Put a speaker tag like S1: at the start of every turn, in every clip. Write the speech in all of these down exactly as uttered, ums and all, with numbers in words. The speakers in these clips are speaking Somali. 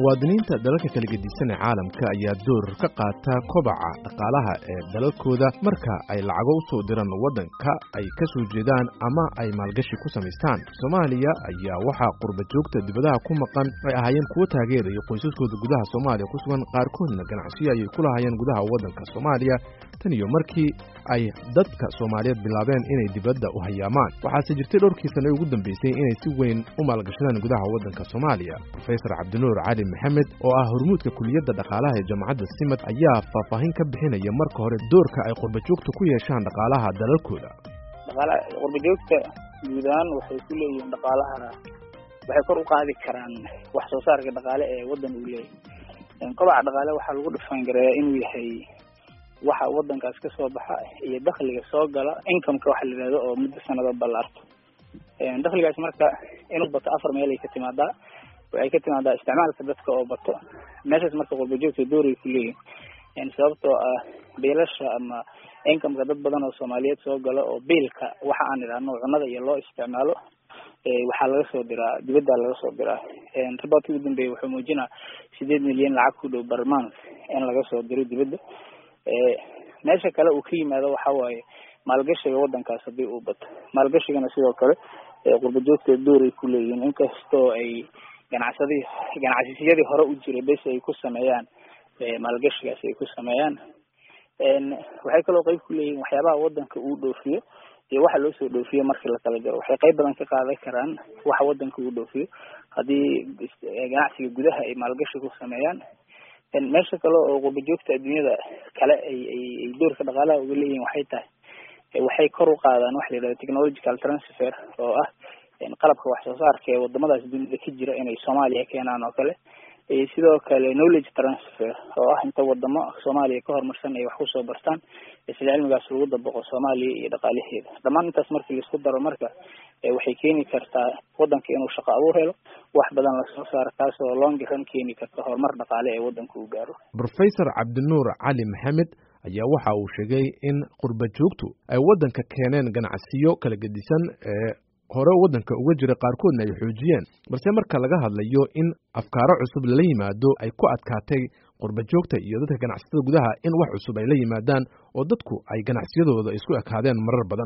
S1: muwaadiniinta dalalka kala gedisan ee caalamka ayaa door ka qaata kobaca dhaqaalaha ee dalalkooda marka ay lacago u soo diraan waddanka ay ka soo jeedaan ama ay maalgashi ku samaystaan. Soomaaliya ayaa waxaa qurba joogta dibadaha ku maqan ay ahaayeen kuwo taageeraya qoysaskooda gudaha Soomaaliya ku sugan, qaarkoodna ganacsiyo ayay ku lahaayeen gudaha waddanka Soomaaliya tan iyo markii ay dadka Soomaaliyeed bilaabeen inay dibadda u hayaamaan. Waxaase jirtay dhowrkii sano ugu dambeysay inay si weyn u maalgashadaan gudaha waddanka Soomaaliya. Professor Cabdinuur Cali Maxamed oo ah hormuudka kuliyadda dhaqaalaha ee Jaamacadda Simad ayaa faahfaahin ka bixinaya marka hore doorka ay qurba joogtu ku yeeshaan dhaqaalaha dalalkooda.
S2: Dhaqaalaha qurba joogta guud ahaan waxay ku leeyihiin dhaqaalaha waxay kor u qaadi karaan wax soo saarka dhaqaale ee waddan uu leeyahay. Kobaca dhaqaale waxaa lagu dhufan gareeyaa inuu yahay waxa waddankaas ka soo baxa iyo dakhliga soo gala, income-ka waxa la yiraahdo oo muddo sanado ballaarto. Dakhligaas marka inuu bato afar meel ay ka timaadaa. Waxay ka timaadaa isticmaalka dadka oo bato. Meeshaas marka qurba joogta door ay ku leeyihiin sababtoo ah biilasha ama income-ka dad badan oo Soomaaliyeed soo gala oo biilka waxa aan idhaahno cunada iyo loo isticmaalo waxaa laga soo diraa dibadda laga soo diraa. Riboodkii ugu dambeeyay wuxuu muujinaa sideed milyan lacag ku dhow per month in laga soo diro dibadda. Meesha kale uu ka yimaado waxa waaye maalgashiga waddankaas haddii uu bato. Maalgashigana sidoo kale qurba joogta door ay ku leeyihiin, inkastoo ay ganacsadii ganacsiyadii hore u jiray bes ay ku sameeyaan maalgashigaas ay ku sameeyaan. Waxay kaloo qayb ku leeyihiin waxyaabaha waddanka uu dhoofiyo iyo waxa loo soo dhoofiyo markii la kala jaro. Waxay qayb badan ka qaadan karaan waxa waddanka uu dhoofiyo haddii ganacsiga gudaha ay maalgashi ku sameeyaan. Meesha kale oo qurba joogta adduunyada kale ay ay doorka dhaqaalaha uga leeyihiin waxay tahay waxay kor u qaadaan wax la yiraahdo technological transfer oo ah qalabka wax soo saarka ee wadamadaas dunida ka jira inay Soomaaliya keenaan oo kale. Sidoo kale knowledge transfer oo ah inta wadamo Soomaaliya ka horumarsan ay wax ku soo bartaan isla cilmigaas lagu dabaqo Soomaaliya iyo dhaqaalaheeda. Dhammaan intaas markii la isku daro marka waxay keeni kartaa waddanka inuu shaqo abuur helo, wax badan la soo saaro, kaas oo long run keeni karta horumar dhaqaale ee waddanka uu gaaro.
S1: Professor Cabdinuur Cali Maxamed ayaa waxa uu sheegay in qurba joogtu ay waddanka keeneen ganacsiyo kala gedisan ee hore waddanka uga jira, qaarkoodna ay xoojiyeen, balse marka laga hadlayo in afkaaro cusub la yimaado ay ku adkaatay qurba joogta iyo dadka ganacsatada gudaha in wax cusub ay la yimaadaan oo dadku ay ganacsiyadooda isku ekaadeen marar badan.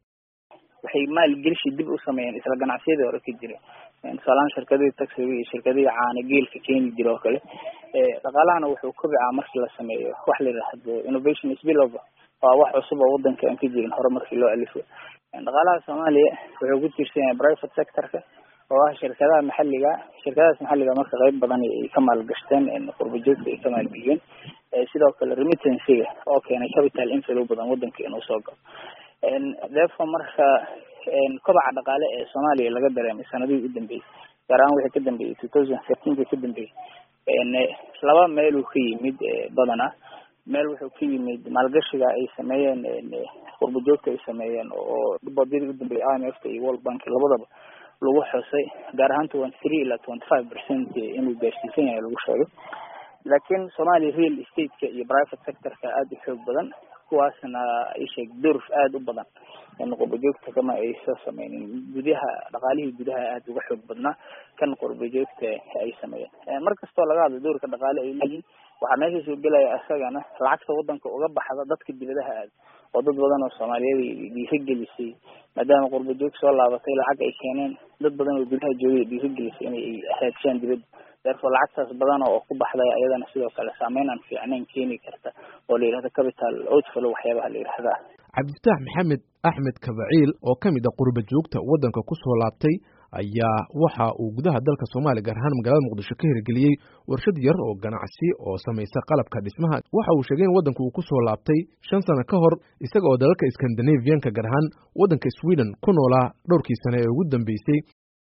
S2: Waxay maalgashi dib u sameeyeen isla ganacsiyadii hore ka jiray. Tusaale shirkadii taxi iyo shirkadii caana geelka keeni jira oo kale. Dhaqaalahana wuxuu kobcaa markii la sameeyo wax la yiraahdo innovation spillover oo wax cusub oo waddanka aan ka jirin hore markii loo alifo. Dhaqaalaha Soomaaliya wuxuu ku tiirsan yahay private sector-ka oo ah shirkadaha maxalliga. Shirkadahaas maxalliga marka qayb badan ay ka maalgashteen in qurba joogta ay ka maalgeliyeen. Sidoo kale remittance-ga oo keenay capital inflow badan waddanka inuu soo galo. Therefore marka kobaca dhaqaale ee Soomaaliya laga dareemay sanadihii u dambeeyay, gaar ahaan wixii ka dambeeyay two thousand thirteen ka dambeeyay, laba meel uu ka yimid badana. Meel wuxuu ka yimid maalgashiga ay sameeyeen qurba joogta ay sameeyeen oo dibadda ugu dambeeyay I M F iyo World Bank labadaba lagu xusay, gaar ahaan twenty-three ilaa twenty-five percent inuu gaarsiisan yahay lagu sheegay. Laakiin Soomaaliya real estate-ka iyo private sector-ka aad u xoog badan, kuwaasna ay sheeg door aad u badan in qurba joogta kama ay soo sameeyeen gudaha dhaqaalihii gudaha aad uga xoog badnaa kan qurba joogta ay sameeyeen. Markastoo laga hadlo doorka dhaqaale ay leeyihiin waxa meesha soo galaya asagana lacagta waddanka uga baxda dadka dibadaha aad oo dad badan oo Soomaaliyeed dhiirigelisay maadaama qurba joog soo laabatay lacag ay keeneen dad badan oo gudaha joogay dhiirigelisay inay raadiyaan dibadda. Therefore lacagtaas badan oo ku baxday ayadana sidoo kale saameyn aan fiicnayn keeni karta oo la yiraahdo capital outflow waxyaabaha la yiraahdo.
S1: Cabditax Maxamed Axmed Kabaciil oo kamid ah qurba joogta waddanka ku soo laabtay ayaa waxa uu gudaha dalka Soomaaliya gaar ahaan magaalada Muqdisho ka hirgeliyay warshad yar oo ganacsi oo samaysa qalabka dhismaha. Waxa uu sheegay in waddanku uu ku soo laabtay shan sano ka hor isaga oo dalalka Scandinavian-ka gaar ahaan waddanka Sweden ku noolaa dhowrkii sano ee ugu dambeysay.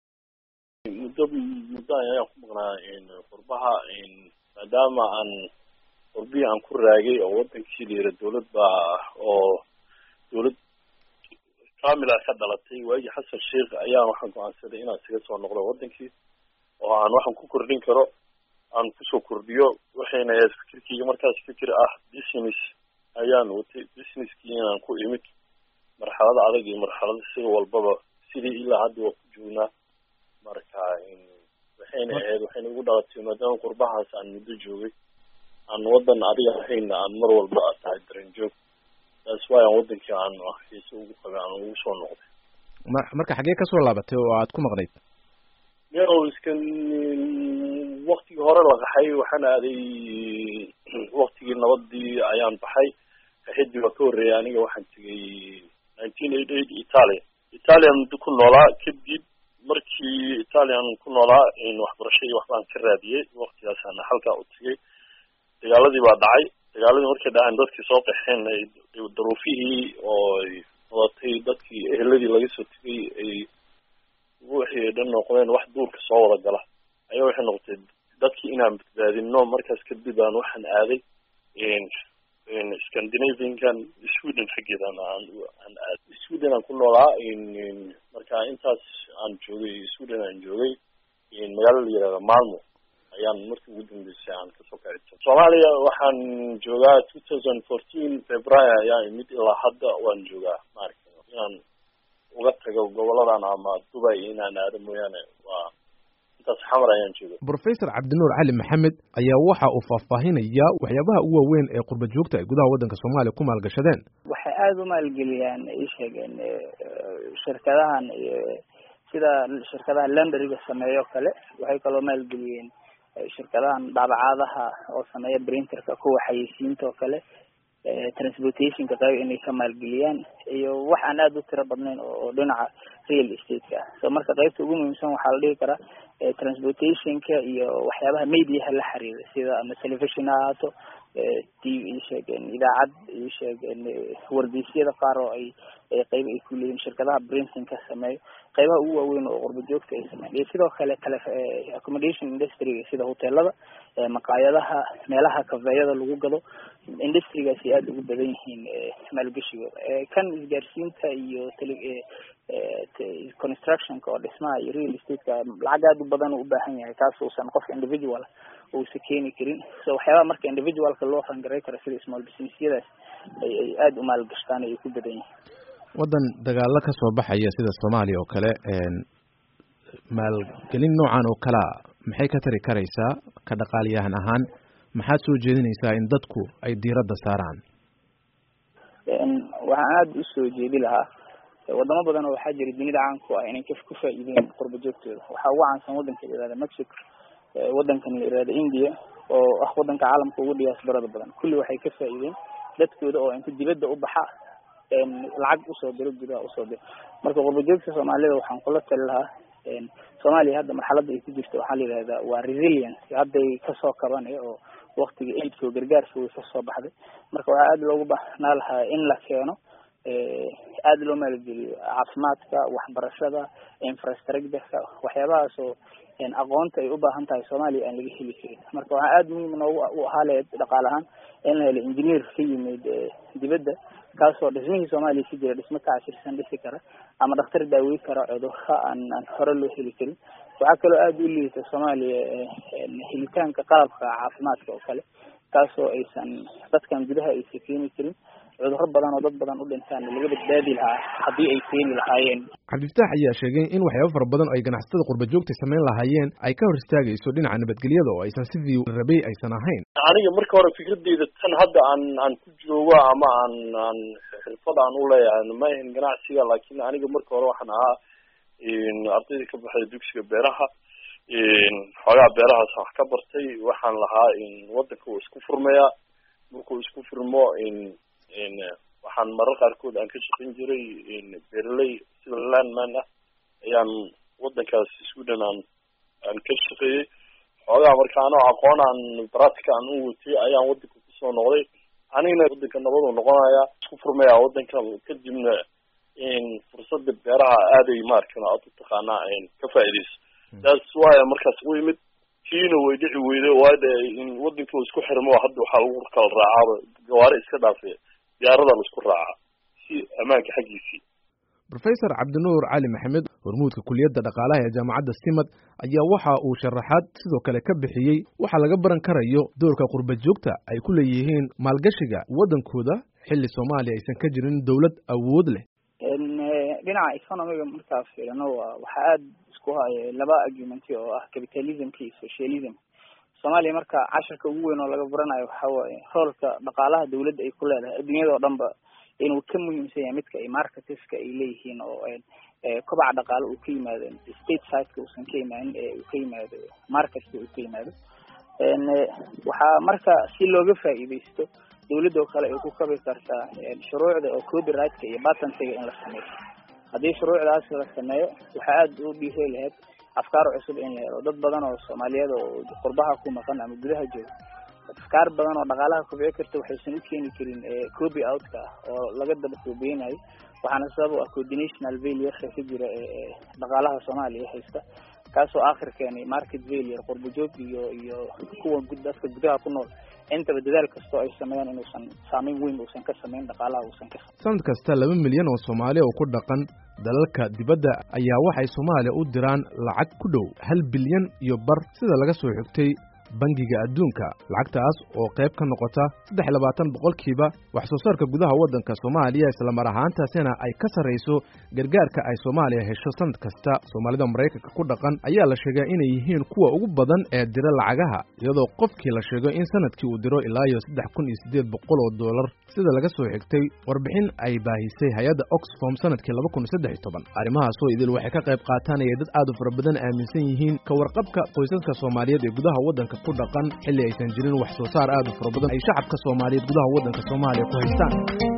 S3: muddo muddo ayaan ku maqnaa in qurbaha in maadaama aan qurbihi aan ku raagay oo waddankii liira dawlad baa oo dawlad kaamil ah ka dhalatay waagii Xasan Sheekh ayaan waxaan go'aansaday inaan isaga soo noqdo waddankii oo aan waxaan ku kordhin karo aan ku soo kordhiyo waxayna ahayd fikirkayga markaas fikir ah business ayaan watay businesskii inaan ku imid marxalada adag iyo marxalada si walbaba sidii ilaa hadda waa ku joognaa marka in waxayna ahayd waxayna ugu dhalatay maadaama qurbahaas aan muddo joogay aan wadan adiga ahayna aan mar walba aad tahay dareen joog taas waa aan wadankii aan xiise ugu qabay aan ugu soo noqday
S1: marka xagee kasoo laabatay oo aad ku maqnayd
S3: meel iskan waktigii hore la qaxay waxaan aaday waktigii nabadii ayaan baxay qaxidii waa ka horreeyay aniga waxaan tegay nineteen eighty eight italia italia muddo ku noolaa kadib markii italian ku noolaa waxbarasho iyo waxbaan ka raadiyey waktigaasana halkaa u tegay dagaaladii baa dhacay dagaaladii markay dhaceen dadkii soo qaxeen daruufihii oo wadatay dadkii eheladii laga soo tegay ay wixii ay dhan noqdeen wax duurka soo wada gala ayaa waxay noqotay dadkii inaan badbaadino markaas kadib aan waxaan aaday scandinaviankan sweden xaggeedan aan aan aaday sweden aan ku noolaa marka intaas aan joogay sweden aan joogay magaalada la yihahda malmo ayaan markii ugu dambeysay aan kasoo kaxito soomaaliya waxaan joogaa two thousand fourteen february ayaa imid ilaa hadda waan joogaa maaragta inaan uga tago goboladan ama dubai inaan aado mooyaane waa intaas xamar ayaan jooga
S1: professor cabdinuur cali maxamed ayaa waxa uu faahfaahinaya waxyaabaha ugu waaweyn ee qurba joogta ay gudaha waddanka soomaaliya ku maalgashadeen
S2: waxay aada u maalgeliyaan ay sheegeen shirkadahan sida shirkadaha landariga sameeyo kale waxay kaloo maalgeliyeen shirkadahan daabacaadaha oo sameeya printerka kuwa xayeysiinta oo kale transportationka qayb inay ka maalgeliyaan iyo wax aan aada u tiro badnayn oo dhinaca real estate-ka ah so marka qaybta ugu muhiimsan waxaa la dhihi karaa transportationka iyo waxyaabaha mediaha la xiriira sida ama television ha ahaato t v sheegeen idaacad iyo sheegeen wargeysyada qaar oo ay qayb ay ku leeyihin shirkadaha printingka sameeyo qaybaha ugu waaweyn oo qurba joogta ay sameeyaan iyo sidoo kale kale accommodation industry sida hoteelada maqaayadaha meelaha kafeeyada lagu gado industrigaasi aada ugu badan yihiin maalgashigooda kan isgaarsiinta iyo tele constructionka oo dhismaha iyo real estate-ka lacag aada u badan u ubaahan yahay kaas uusan qofka individual uusa keeni karin so waxyaabaha marka individualka loo rangaray karo sida small businessyadaas ay ay aada u maalgashtaan ay ku badan yihiin
S1: waddan dagaalo ka soo baxaya sida soomaaliya oo kale maalgelin noocan oo kalea maxay ka tari karaysaa ka dhaqaaliyahan ahaan maxaad soo jeedinaysaa in dadku ay diiradda saaraan
S2: waxaan aada usoo jeedi lahaa wadamo badan oo waxaa jira dunida caanku ah inay ku faa'iideen qurba joogtooda waxaa ugu caansan waddanka la yihahda mexico waddankan la yihahda india oo ah waddanka caalamka ugu diyaasbarada badan kulli waxay ka faa'iideen dadkooda oo inta dibadda u baxa lacag usoo diro gudaha usoo diro marka qurba joogta soomaalida waxaan kula tali lahaa soomaaliya hadda marxaladda ay ku jirto waxaa la yihahdaa waa resilience hadday kasoo kabanay oo waktiga aidka oo gargaarka way kasoo baxday marka waxaa aada loogu baahnaa lahaa in la keeno aada loo maalgeliyo caafimaadka waxbarashada infrastructureka waxyaabahaas oo aqoonta ay u baahan tahay soomaaliya aan laga heli karin marka waxaa aada muhiim noogu u ahaa leed dhaqaale ahaan in la helo engineer ka yimid dibadda kaasoo dhismihii soomaaliya si jira dhismo ka casirsan dhisi kara ama dhakhtar daawey kara cudurka aan aan hore loo heli karin waxaa kaloo aada u liita soomaaliya helitaanka qalabka caafimaadka oo kale kaasoo aysan dadkan gudaha aysan keeni karin cudurro badan oo dad badan u dhintaan laga badbaadi lahaa haddii ay keeni lahaayeen
S1: cabdifataax ayaa sheegay in waxyaabo fara badan oo ay ganacsatada qurba joogta samayn lahaayeen ay ka hor istaagayso dhinaca nabadgelyada oo aysan sidii rabay aysan ahayn
S3: aniga marka hore fikradeyda tan hadda aan aan ku joogo ama aan aan xirfad aan u leeyahay ma ahin ganacsiga laakiin aniga marka hore waxaan ahaa ardayda ka baxday dugsiga beeraha xoogaa beerahaas wax ka bartay waxaan lahaa waddanka uu isku furmaya markuu isku furmo waxaan marar qaarkood aan ka shaqayn jiray beeraley sida landman ah ayaan waddankaas sweden aan aan ka shaqeeyey xoogaa marka anoo aqoon aan baratika aan u watay ayaan waddanka kusoo noqday anigana waddanka nabadu noqonaya isku furmaya waddanka kadibna fursada beeraha aaday maarkan aad u taqaanaa ka faa'iidayso taas waaya markaas u yimid kiina way dhici weyday waade in waddanka uu isku xirmo hadda waxaa lagu kala raacaaba gawaari iska dhaafay diyaarada la isku raaca si ammaanka xaggiisii
S1: professor cabdinuur cali maxamed hormuudka kuliyadda dhaqaalaha ee jaamacadda simad ayaa waxa uu sharaxaad sidoo kale ka bixiyey waxa laga baran karayo doorka qurba joogta ay ku leeyihiin maalgashiga waddankooda xilli soomaaliya aysan ka jirin dawlad awood leh
S2: dhinaca economiga markaas fiirino waa waxaa aada isku hayo laba argument oo ah capitalism iyo socialism Soomaaliya marka casharka ugu weyn oo laga baranayo waxa waaye roolka dhaqaalaha dawladda ay ku leedahay adduunyada oo dhanba inuu ka muhiimsan yahay midka ay marketska ay leeyihiin oo ee kobaca dhaqaale uu ka yimaado state side-ka uusan ka imaanin ee uu ka yimaado marketka uu ka yimaado een waxa marka si looga faa'iideysto dawladda oo kale ay ku kabi kartaa shuruucda oo copyright-ka iyo patent-ka in la sameeyo haddii shuruucdaas la sameeyo waxa aad u dhiiri lahayd afkaar cusub in la helo dad badan oo Soomaaliyeed oo qurbaha ku maqan ama gudaha jooga afkaar badan oo dhaqaalaha ku bixi karta waxaysan u keeni karin ee copy out-ka oo laga daba koobiyay waxaana sabab u ah coordinational failure ka jira ee dhaqaalaha Soomaaliya haysta kaasoo aakhirkeena market failure qurbo joog iyo iyo kuwa dadka gudaha ku nool inta dadaal kasto ay sameeyaan inuusan saameyn weyn uusan ka sameyn dhaqaalaha uusan ka
S1: sanad kasta laba milyan oo Soomaali oo ku dhaqan dalalka dibadda ayaa waxay Soomaaliya u diraan lacag ku dhow hal bilyan iyo bar sida laga soo xigtay bangiga adduunka lacagtaas oo qayb ka noqota saddex iyo labaatan boqolkiiba wax soo saarka gudaha waddanka Soomaaliya isla mar ahaantaasina ay ka sareyso gargaarka ay Soomaaliya hesho sanad kasta Soomaalida Mareykanka ku dhaqan ayaa la sheegay inay yihiin kuwa ugu badan ee dira lacagaha iyadoo qofkii la sheego in sanadkii uu diro ilaa iyo saddex kun iyo siddeed boqol oo dollar sida laga soo xigtay warbixin ay baahisay hay'adda Oxfam sanadkii laba kun iyo saddex iyo toban arrimahaas oo idil waxay ka qayb qaadanayeen dad aad u fara badan aaminsan yihiin ka warqabka qoysaska Soomaaliyeed ee gudaha waddanka ku dhaqan xilli aysan jirin wax soo saar aad u fara badan ay shacabka Soomaaliyeed gudaha waddanka Soomaaliya ku haystaan